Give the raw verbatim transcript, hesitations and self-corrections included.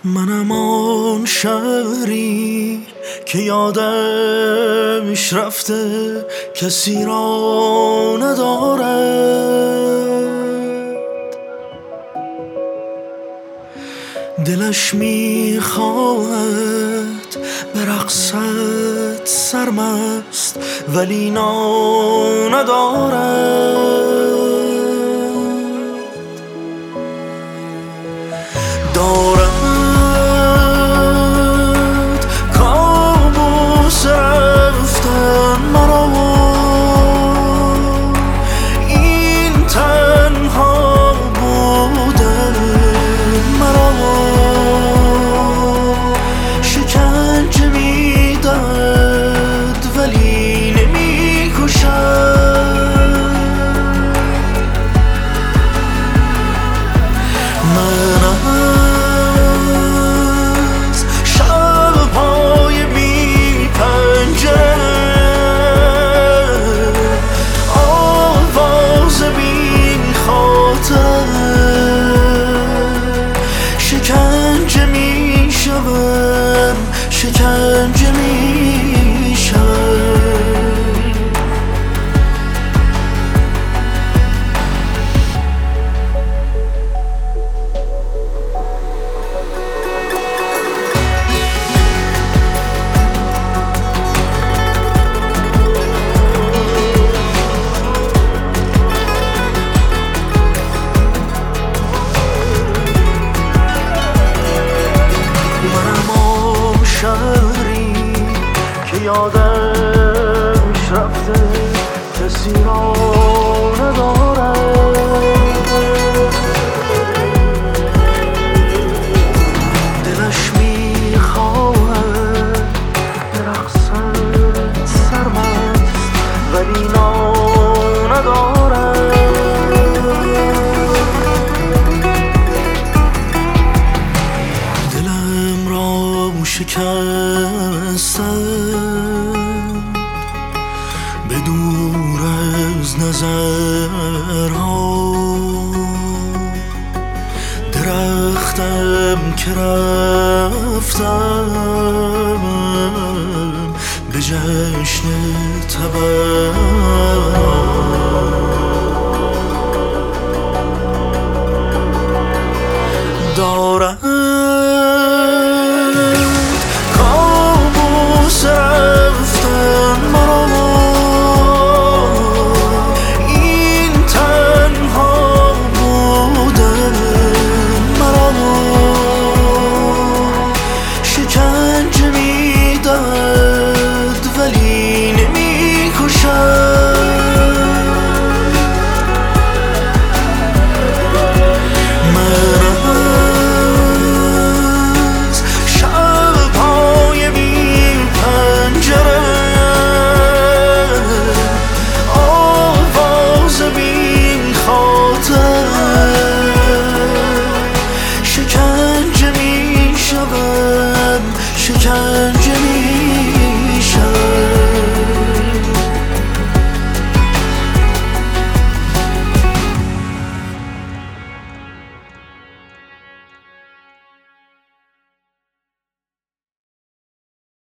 منم آن شهری که یادش رفته کسی را ندارد، دلش میخواهد به رقصت سرمست ولی نا ندارد. دارد کابوس رفتن مرا، این تنها بودن مرا، شکنجه میدهد ولی نمیکشد. من شکنجه میشوم، شکنجه میشوم. شهری که یادش رفته کسی را ندارد، دلش میخواهد به رقصت سرمست ولی نا ندارد. دلم را شکستم به دور از نظرها، درختم که رفتم به جشن تبر دارم.